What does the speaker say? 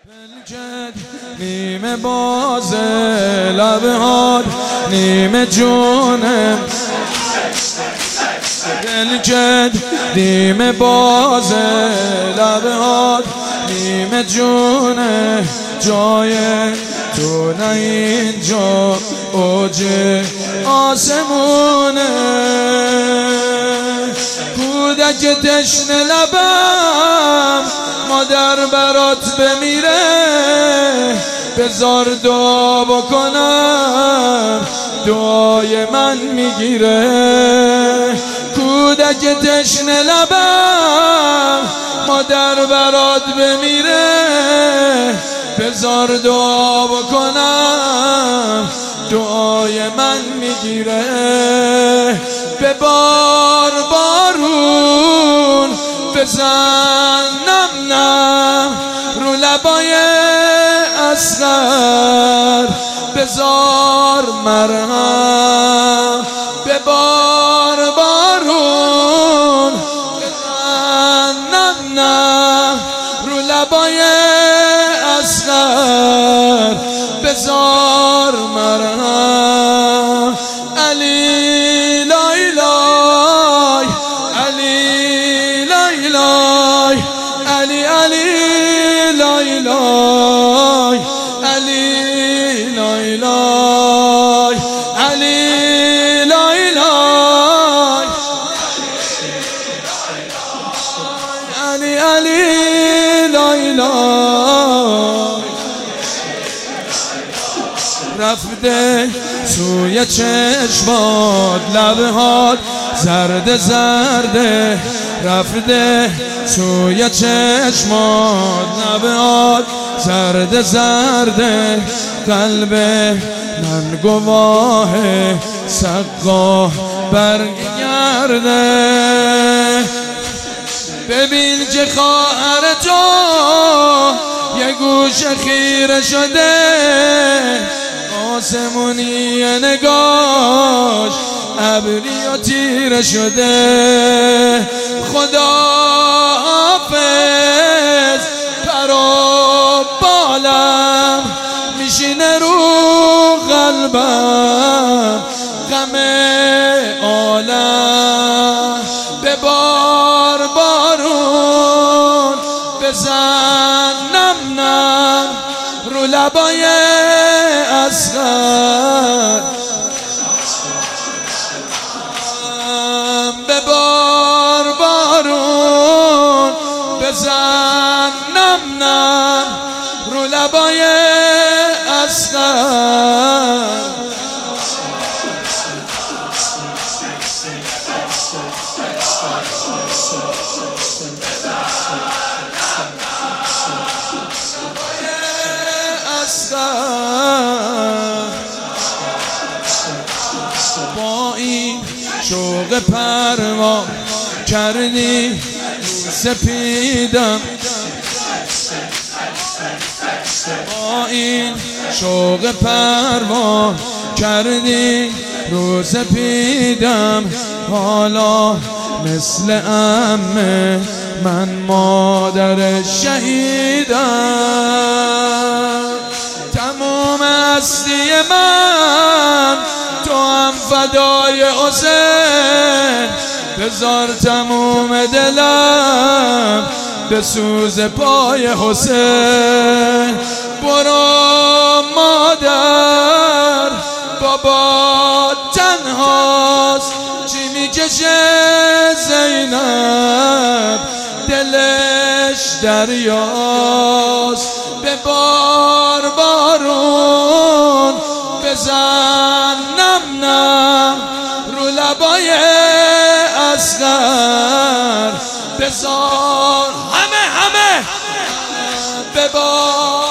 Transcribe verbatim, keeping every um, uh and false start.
بلکت نیمه باز لبهات نیمه جونم بلکت نیمه باز لبهات نیمه جونه جای تو نه اینجا اوج آسمونه کودک تشنه لبم مادر برات بمیره بذار دعا بکنم دعای من میگیره کودک تشنه لبم مادر برات بمیره بذار دعا بکنم دعای من میگیره به بار بارون بزنم نم رو لبای اصغر بذار مرهم به بار بارون بزنم نم رو لبای اصغر بذار مرهم علی لای لای علی لای لای علی علی لای لای علی لای لای علی لای لای علی علی لای لای رفته سوی چشمات لبهات زرد زرده رفته سوی چشمات لبهات زرد زرده قلب من گواه سقا برگرده ببین که خواهر تو یه گوش خیره شده آسمونی نگاش ابری و تیره شده خدا حافظ پر و بالم میشینه رو قلبم غم عالم به بار بارون بزنم نم رو لبای اصغر به بار بارون بزنم نم رو لبای اصغر با این شوق پروان کردی سپیدم با این شوق پروان کردی رو سپیدم حالا مثل عمه من مادر شهیدم تموم هستی من تو هم فدای حسین بذار تموم دلم به سوز پای حسین برو مادر بابا تنهاست چی میکشه زینب دلش دریاست به بار بارون بزنم نم رو لبای اصغر بذار همه همه به بار